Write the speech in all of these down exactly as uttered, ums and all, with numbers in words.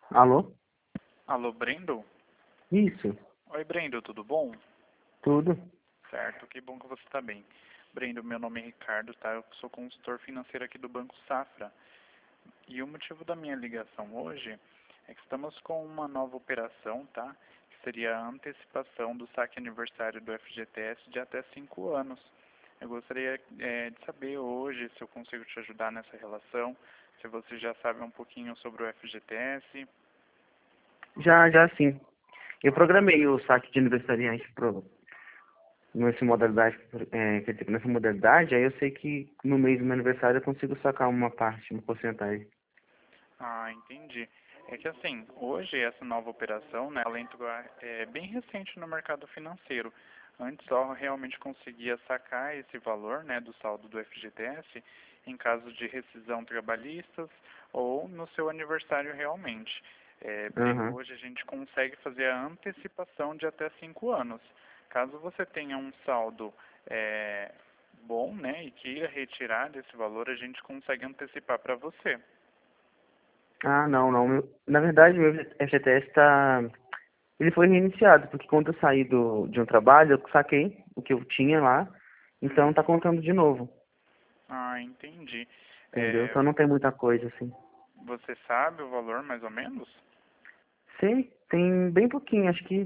Alô? Alô, Brendo? Isso, Oi, Brendo, tudo bom? tudo. Certo, que bom que você está bem. Brendo, meu nome é Ricardo, tá? Eu sou consultor financeiro aqui do Banco Safra. E o motivo da minha ligação hoje é que estamos com uma nova operação, tá? Que seria a antecipação do saque aniversário do F G T S de até cinco anos. Eu gostaria eh, de saber hoje se eu consigo te ajudar nessa relação, se você já sabe um pouquinho sobre o F G T S. Já, já sim. Eu programei o saque de aniversariante pro, nessa modalidade, é, quer dizer, nessa modalidade, aí eu sei que no mês do meu aniversário eu consigo sacar uma parte, uma porcentagem. Ah, entendi. É que assim, hoje essa nova operação, né, ela entrou, é bem recente no mercado financeiro. Antes só realmente conseguia sacar esse valor, né, do saldo do F G T S em caso de rescisão trabalhistas ou no seu aniversário realmente. É, Brendo, Aham. hoje a gente consegue fazer a antecipação de até cinco anos. Caso você tenha um saldo é, bom, né, e queira retirar desse valor, a gente consegue antecipar para você. Ah, não, não. Meu- na verdade, meu F G T S tá. Ele foi reiniciado, porque quando eu saí do, de um trabalho, eu saquei o que eu tinha lá, então tá Uhum. contando de novo, Ah, entendi. entendeu? É, Então não tem muita coisa assim. você sabe o valor mais ou menos? Sei, tem bem pouquinho, acho que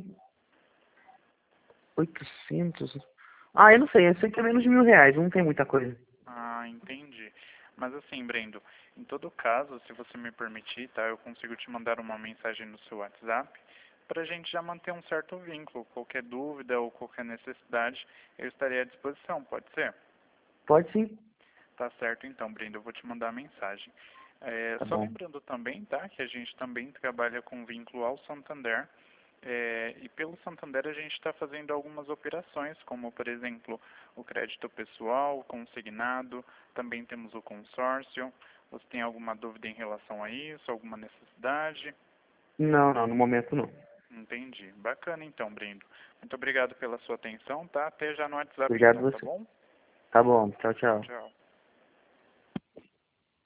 oitocentos. Ah, eu não sei, eu sei que é menos de mil reais, não tem muita coisa. Ah, entendi. Mas assim, Brendo, em todo caso, se você me permitir, tá, eu consigo te mandar uma mensagem no seu WhatsApp para a gente já manter um certo vínculo. Qualquer dúvida ou qualquer necessidade, eu estarei à disposição, pode ser? Pode sim. Tá certo então, Brendo, eu vou te mandar a mensagem. É, Tá só bom. lembrando também, tá, que a gente também trabalha com vínculo ao Santander. É, e pelo Santander a gente está fazendo algumas operações, como por exemplo o crédito pessoal, o consignado, também temos o consórcio. Você tem alguma dúvida em relação a isso, alguma necessidade? Não, não, no momento não. Entendi. Bacana então, Brendo. Muito obrigado pela sua atenção, tá? Até já no WhatsApp Obrigado então, a tá você. bom? Tá bom, tchau, Tchau, tchau. tchau.